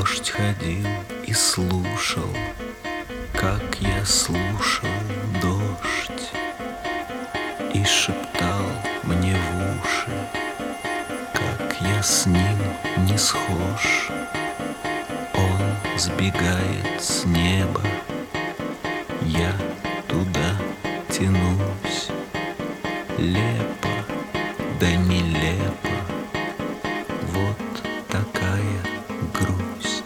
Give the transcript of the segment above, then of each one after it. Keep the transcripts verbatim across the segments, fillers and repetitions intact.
Дождь ходил и слушал, как я слушал дождь, и шептал мне в уши, как я с ним не схож. Он сбегает с неба, я туда тянусь. Лепо да нелепо, вот такая грусть.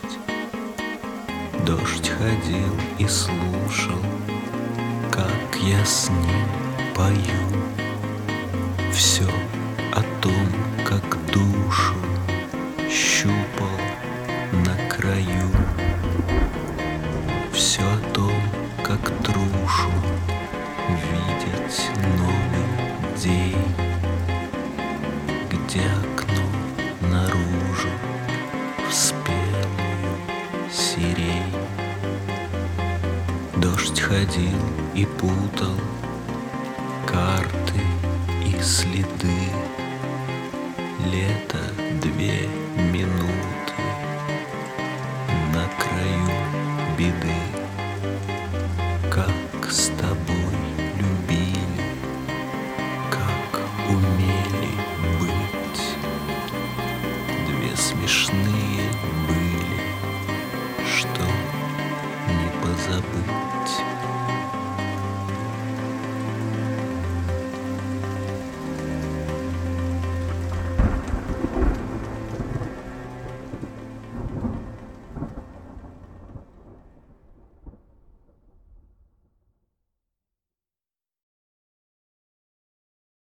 Дождь ходил и слушал, как я с ним пою. Все о том, как душу щупал на краю. Все о том, как трушу видеть новый день, где окно наружу в спелую сирень. Дождь ходил и путал карты и следы. Лето две минуты на краю беды. Как с тобой любили, как умели быть. Две смешные были, что не позабыть.